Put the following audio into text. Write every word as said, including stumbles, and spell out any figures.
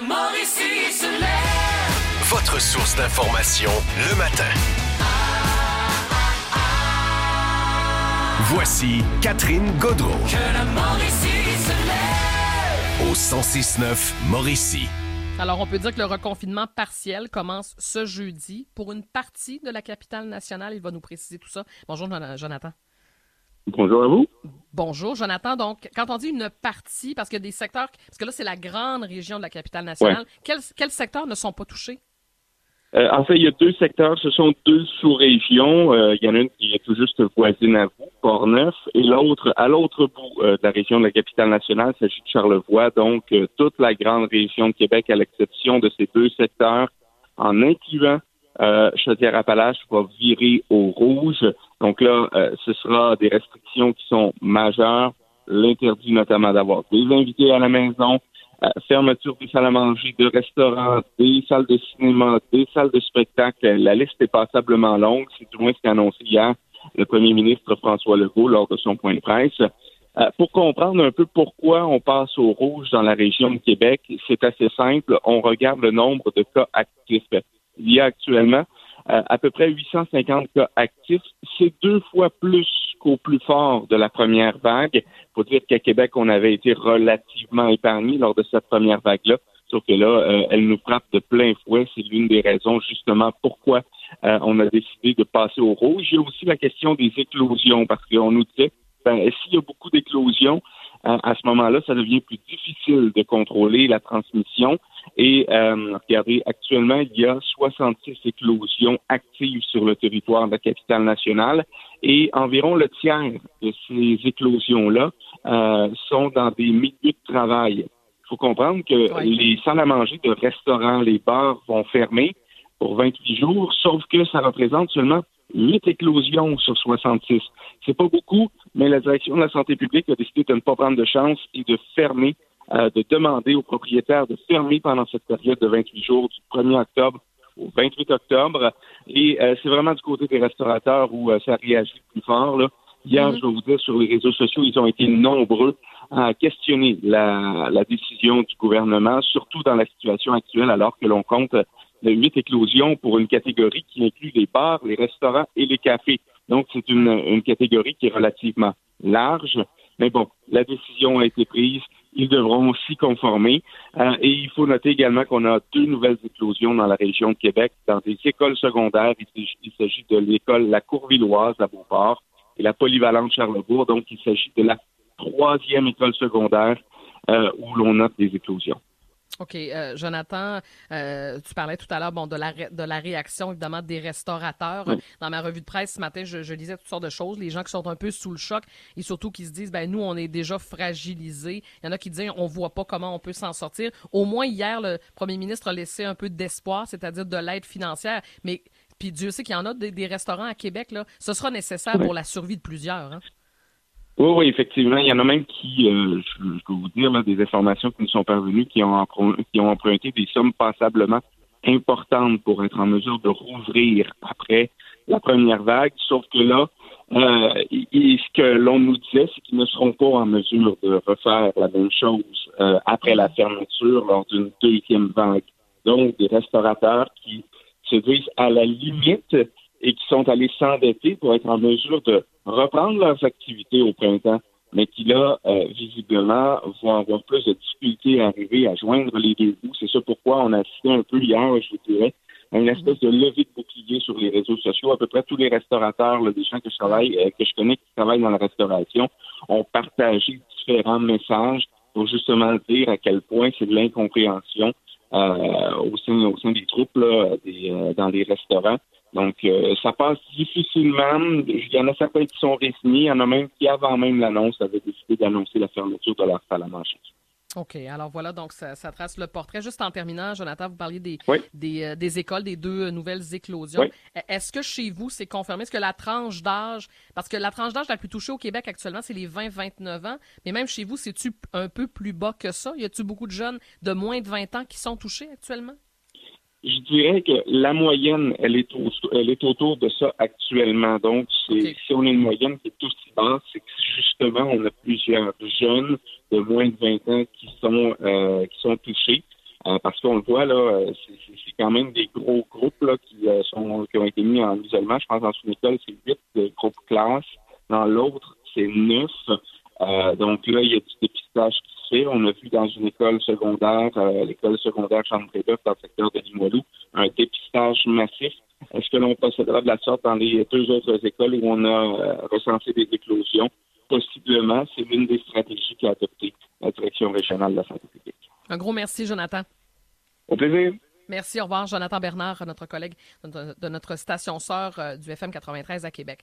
Mauricie se lève. Votre source d'information le matin. Voici Catherine Gaudreault. Que la Mauricie se lève. Au cent six neuf Mauricie. Alors, on peut dire que le reconfinement partiel commence ce jeudi pour une partie de la capitale nationale. Il va nous préciser tout ça. Bonjour, Jonathan. Bonjour à vous. Bonjour, Jonathan. Donc, quand on dit une partie, parce qu'il y a des secteurs, parce que là, c'est la grande région de la capitale nationale, ouais. quels, quels secteurs ne sont pas touchés? Euh, en fait, il y a deux secteurs. Ce sont deux sous-régions. Euh, il y en a une qui est tout juste voisine à vous, Port-Neuf, et l'autre, à l'autre bout euh, de la région de la capitale nationale, il s'agit de Charlevoix. Donc, euh, toute la grande région de Québec, à l'exception de ces deux secteurs, en incluant Euh, Chaudière-Appalaches va virer au rouge. Donc là, euh, ce sera des restrictions qui sont majeures. L'interdit notamment d'avoir des invités à la maison, euh, fermeture des salles à manger, de restaurants, des salles de cinéma, des salles de spectacle. La liste est passablement longue. C'est du moins ce qu'a annoncé hier le premier ministre François Legault lors de son point de presse. Euh, pour comprendre un peu pourquoi on passe au rouge dans la région de Québec, c'est assez simple. On regarde le nombre de cas actifs. Il y a actuellement euh, à peu près huit cent cinquante cas actifs. C'est deux fois plus qu'au plus fort de la première vague. Il faut dire qu'à Québec, on avait été relativement épargné lors de cette première vague-là. Sauf que là, euh, elle nous frappe de plein fouet. C'est l'une des raisons, justement, pourquoi euh, on a décidé de passer au rouge. Il y a aussi la question des éclosions, parce qu'on nous disait, ben, s'il y a beaucoup d'éclosions, euh, à ce moment-là, ça devient plus difficile de contrôler la transmission. Et euh, regardez, actuellement, il y a soixante-six éclosions actives sur le territoire de la capitale nationale et environ le tiers de ces éclosions-là euh, sont dans des milieux de travail. Il faut comprendre que oui. les salles à manger de restaurants, les bars vont fermer pour vingt-huit jours, sauf que ça représente seulement huit éclosions sur soixante-six. C'est pas beaucoup, mais la direction de la santé publique a décidé de ne pas prendre de chance et de fermer Euh, de demander aux propriétaires de fermer pendant cette période de vingt-huit jours, du premier octobre au vingt-huit octobre. Et euh, c'est vraiment du côté des restaurateurs où euh, ça réagit plus fort. Là. Hier, mm-hmm. je vais vous dire, sur les réseaux sociaux, ils ont été nombreux à questionner la, la décision du gouvernement, surtout dans la situation actuelle, alors que l'on compte huit éclosions pour une catégorie qui inclut les bars, les restaurants et les cafés. Donc, c'est une, une catégorie qui est relativement large. Mais bon, la décision a été prise. Ils devront s'y conformer. Euh, et il faut noter également qu'on a deux nouvelles éclosions dans la région de Québec, dans des écoles secondaires. Il s'agit, il s'agit de l'école La Courvilloise à Beauport et la Polyvalente Charlebourg. Donc, il s'agit de la troisième école secondaire euh, où l'on note des éclosions. OK. Euh, Jonathan, euh, tu parlais tout à l'heure bon, de, la ré- de la réaction, évidemment, des restaurateurs. Oui. Dans ma revue de presse ce matin, je, je lisais toutes sortes de choses. Les gens qui sont un peu sous le choc et surtout qui se disent, ben nous, on est déjà fragilisés. Il y en a qui disent, on voit pas comment on peut s'en sortir. Au moins, hier, le premier ministre a laissé un peu d'espoir, c'est-à-dire de l'aide financière. Mais puis Dieu sait qu'il y en a des, des restaurants à Québec, là. Ce sera nécessaire oui. pour la survie de plusieurs, hein? Oui, oui, effectivement. Il y en a même qui, euh, je, je peux vous dire, là, des informations qui nous sont parvenues, qui ont, emprunt, qui ont emprunté des sommes passablement importantes pour être en mesure de rouvrir après la première vague. Sauf que là, euh, et, ce que l'on nous disait, c'est qu'ils ne seront pas en mesure de refaire la même chose euh, après la fermeture lors d'une deuxième vague. Donc, des restaurateurs qui se disent à la limite et qui sont allés s'endetter pour être en mesure de reprendre leurs activités au printemps, mais qui, là, euh, visiblement, vont avoir plus de difficultés à arriver à joindre les deux bouts. C'est ça pourquoi on a assisté un peu hier, je vous dirais, à une espèce de levée de bouclier sur les réseaux sociaux. À peu près tous les restaurateurs, là, des gens que je travaille, euh, que je connais qui travaillent dans la restauration, ont partagé différents messages pour justement dire à quel point c'est de l'incompréhension euh, au sein, au sein des troupes là, des, euh, dans les restaurants. Donc, euh, ça passe difficilement. Il y en a certains qui sont résignés. Il y en a même qui, avant même l'annonce, avaient décidé d'annoncer la fermeture de leur salle à manger. OK. Alors voilà, donc ça, ça trace le portrait. Juste en terminant, Jonathan, vous parliez des, oui. des, euh, des écoles, des deux nouvelles éclosions. Oui. Est-ce que chez vous, c'est confirmé? Est-ce que la tranche d'âge, parce que la tranche d'âge la plus touchée au Québec actuellement, c'est les vingt à vingt-neuf ans, mais même chez vous, c'est-tu un peu plus bas que ça? Y a-tu beaucoup de jeunes de moins de vingt ans qui sont touchés actuellement? Je dirais que la moyenne, elle est, au, elle est autour de ça actuellement. Donc, c'est, okay. si on a une moyenne qui est aussi basse, c'est que justement, on a plusieurs jeunes de moins de vingt ans qui sont euh, qui sont touchés. Euh, parce qu'on le voit, là, euh, c'est, c'est, c'est quand même des gros groupes là, qui, euh, sont, qui ont été mis en isolement. Je pense dans une école, c'est huit de groupes classes. Dans l'autre, c'est neuf. Euh, donc là, il y a du dépistage qui se fait. On a vu dans une école secondaire, euh, l'école secondaire Jean-Brébeuf, dans le secteur de Limoilou, un dépistage massif. Est-ce que l'on procédera de la sorte dans les deux autres écoles où on a euh, recensé des éclosions? Possiblement, c'est l'une des stratégies qu'a adoptée la Direction régionale de la santé publique. Un gros merci, Jonathan. Au plaisir. Merci, au revoir. Jonathan Bernard, notre collègue de notre station sœur du F M quatre-vingt-treize à Québec.